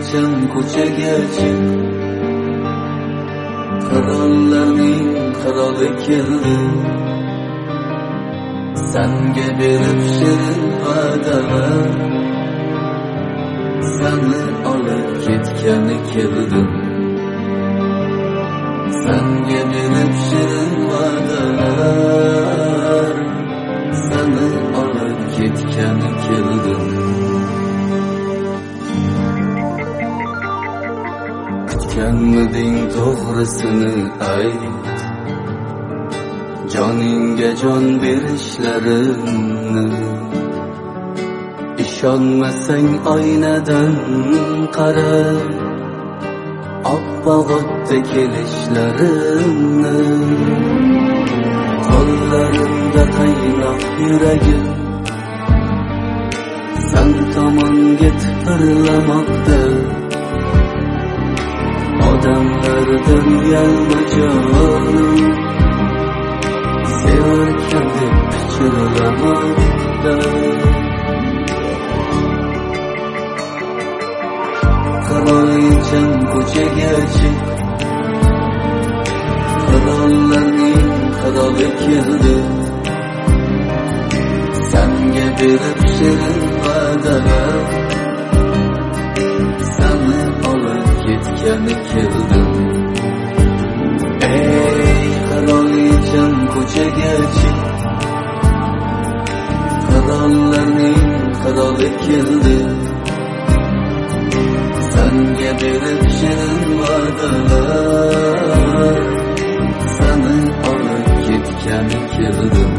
Qiroliycham ko'chaga chiq, qirollarning qiroli keldi. Senga berib shirin va'dalar, seni olib ketgani keldim. Senga berib shirin va'dalar, seni olib ketgani keldim. Kutganmiding to'g'risini ayt, joningga jon berishlarimni. İşonmasang oynadan qara, oppoq o'tda kelishlarimni. Qo'llarimda qaynoq yuragim sen tomonga tipirlamoqda. Odamlardan uyalmajon, sevarkan deb pichirlamoqda. Qiroliycham ko'chaga chiq, qirollarning qiroli keldi. Senga berib shirin va'dalar, seni olib ketgani keldim. Ey qiroliycham ko'chaga chiq, qirollarning qiroli keldi. Senga berib shirin va'dalar, seni olib ketgani keldim.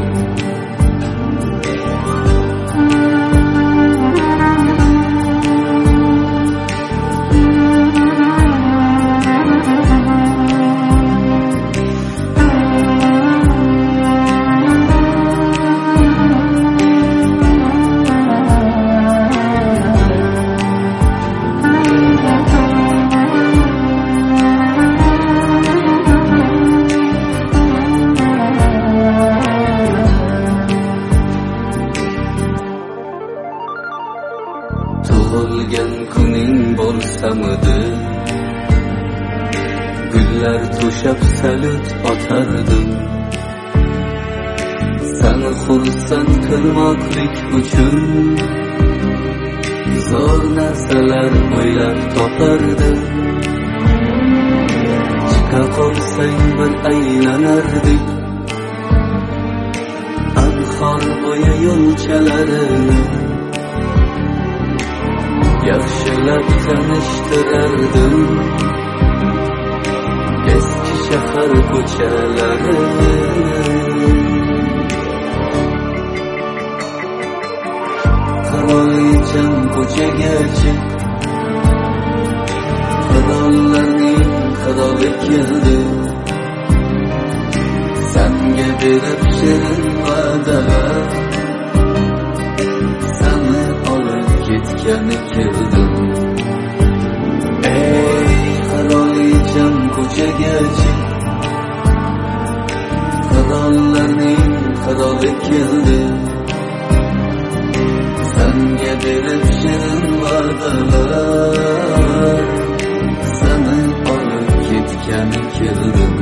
Tug'ilgan kuning bo'lsamidi, gullar to'shab salut otardim. Seni xursand qilmoqlik uchun zo'r narsalar o'ylab topardim. Chiqa qolsang bir aylanardik anhor bo'yi yo'lchalarini. Yaxshilab tanishtirardim eski shahar ko'chalarini. Qiroliycham ko'chaga chiq, qirollarning qiroli keldi. Senga berib shirin va'dalar, seni olib ketgani keldim. Ey qiroliycham ko'chaga chiq, qirollarning qiroli keldi. Senga berib shirin va'dalar, seni olib ketgani keldim.